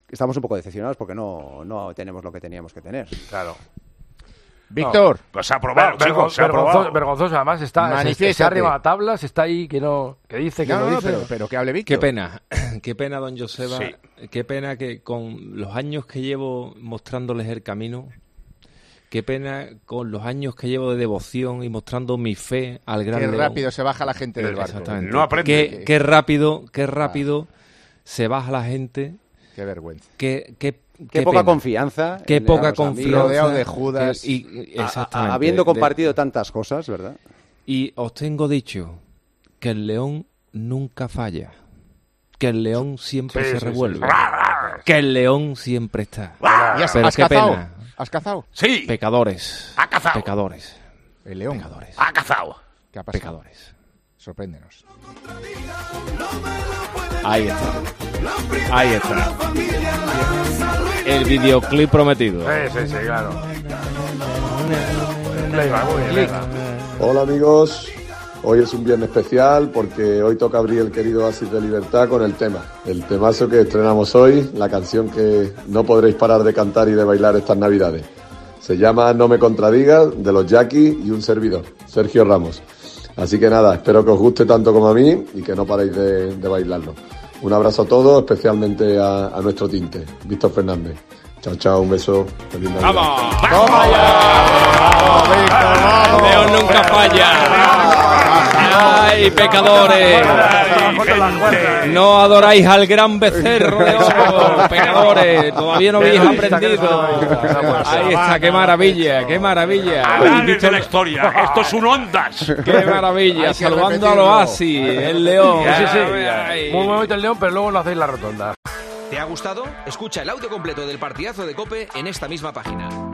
estamos un poco decepcionados porque no tenemos lo que teníamos que tener. Claro. Víctor. No, pues se ha aprobado, chicos, se ha aprobado. Vergonzoso, además está arriba a tablas, está ahí que dice que no dice. Pero que hable Víctor. Qué pena, don Joseba. Sí. Qué pena que con los años que llevo mostrándoles el camino, qué pena con los años que llevo de devoción y mostrando mi fe al gran León. Qué rápido se baja la gente del barco. Exactamente. No aprende. Qué rápido se baja la gente. Qué vergüenza. Qué poca confianza. Qué poca confianza. Rodeado de Judas. Exactamente. Habiendo compartido tantas cosas, ¿verdad? Y os tengo dicho que el León nunca falla. Que el León siempre se revuelve. Que el León siempre está. Pero qué pena. ¿Has cazado? Sí. Pecadores. Ha cazado. Pecadores. El León. Pecadores. Ha cazado. ¿Qué ha pasado? Pecadores. Sorpréndenos. Ahí está. El videoclip prometido. Sí, claro. Muy bien, Hola amigos, hoy es un viernes especial porque hoy toca abrir el querido Oasis de Libertad con el tema. El temazo que estrenamos hoy, la canción que no podréis parar de cantar y de bailar estas navidades. Se llama No me contradigas, de los Jackie y un servidor, Sergio Ramos. Así que nada, espero que os guste tanto como a mí y que no paréis de bailarlo. Un abrazo a todos, especialmente a nuestro tinte, Víctor Fernández. Chao, un beso. Feliz Navidad. ¡Vamos! ¡Toma ya! ¡León nunca falla! ¡Ay, pecadores! No adoráis al gran becerro de oro, pecadores. Todavía no habéis aprendido. Ahí está, qué maravilla, qué maravilla. Anales de la historia, esto es un Ondas. Qué maravilla, saludando al Oasis, el León. Sí. Muy bonito el León, pero luego lo hacéis la rotonda. ¿Te ha gustado? Escucha el audio completo del partidazo de COPE en esta misma página.